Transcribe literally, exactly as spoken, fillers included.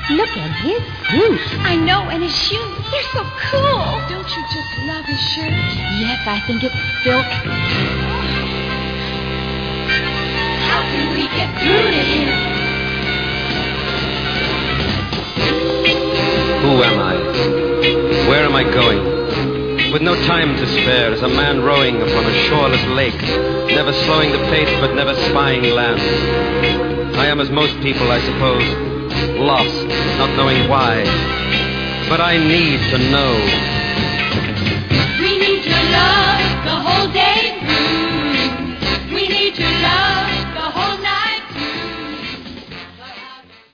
Look at his suit. I know, and his shoes. They're so cool. Don't you just love his shirt? Yes, I think it's silk. How can we get through to him? Who am I? Where am I going? With no time to spare, as a man rowing upon a shoreless lake, never slowing the pace but never spying land. I am as most people, I suppose, lost, not knowing why. But I need to know. We need your love the whole day through. We need your love.